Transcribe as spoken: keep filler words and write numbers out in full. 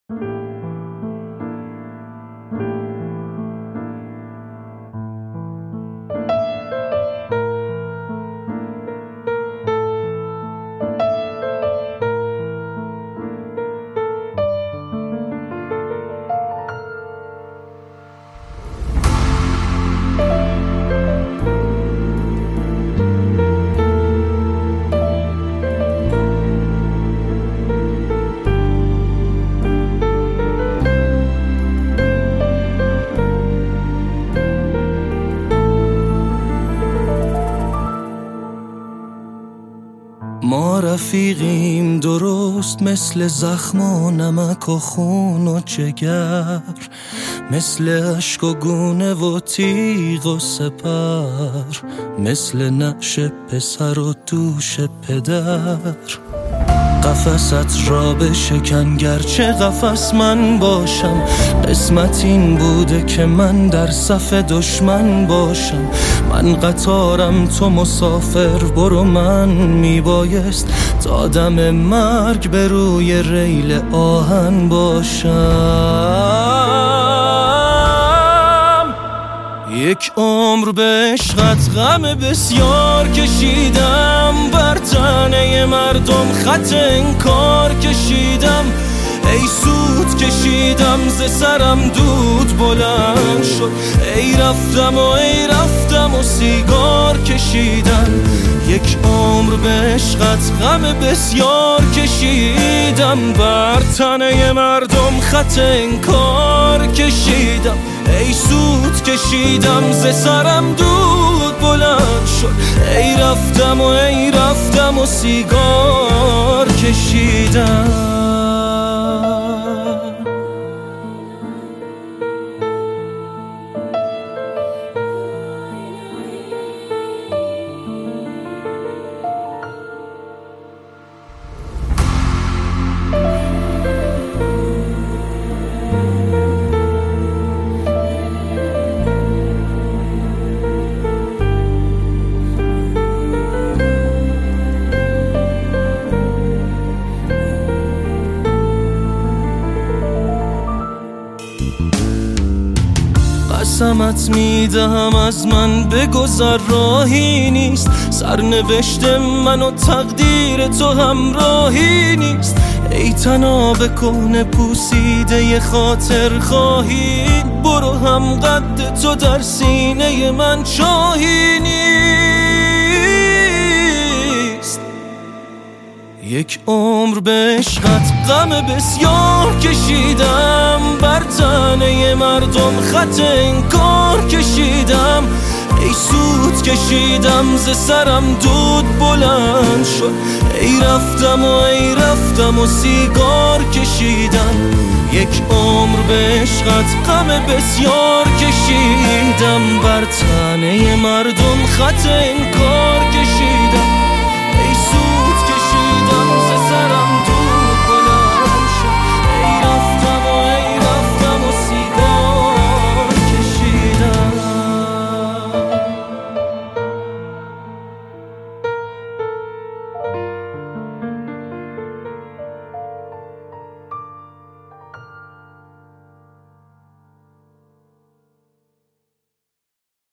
ما رفیقیم درست مثل زخم و نمک و خون و جگر، مثل عشق و گونه و تیغ و سپر، مثل نعش پسر و دوش پدر. قفست را بشکن گرچه قفس من باشم، قسمت این بوده که من در صف دشمن باشم. من قطارم تو مسافر، برو من میبایست تا دم مرگ به روی ریل آهن باشم. یک عمر به عشقت غم بسیار کشیدم، بر تنه مردم خط انکار کشیدم. ای سود کشیدم ز سرم دود بلند شد، ای رفتم و ای رفتم و سیگار کشیدم. یک عمر به عشقت غم بسیار کشیدم، بر تنه مردم خط انکار کشیدم. ای سود کشیدم ز سرم دود بلند شد، ای رفتم و ای رفتم و سیگار کشیدم. قسمت میدهم از من بگذر راهی نیست، سرنوشت من و تقدیر تو همراهی نیست. ای تناب کهنه پوسیده خاطر خواهی، برو هم قد تو در سینه من چاهی نیست. یک عمر به عشقت غم بسیار کشیدم، بر تنه مردم خط انکار کشیدم. ای سود کشیدم ز سرم دود بلند شد، ای رفتم و ای رفتم و سیگار کشیدم. یک عمر به عشقت غم بسیار کشیدم، بر تنه مردم خط انکار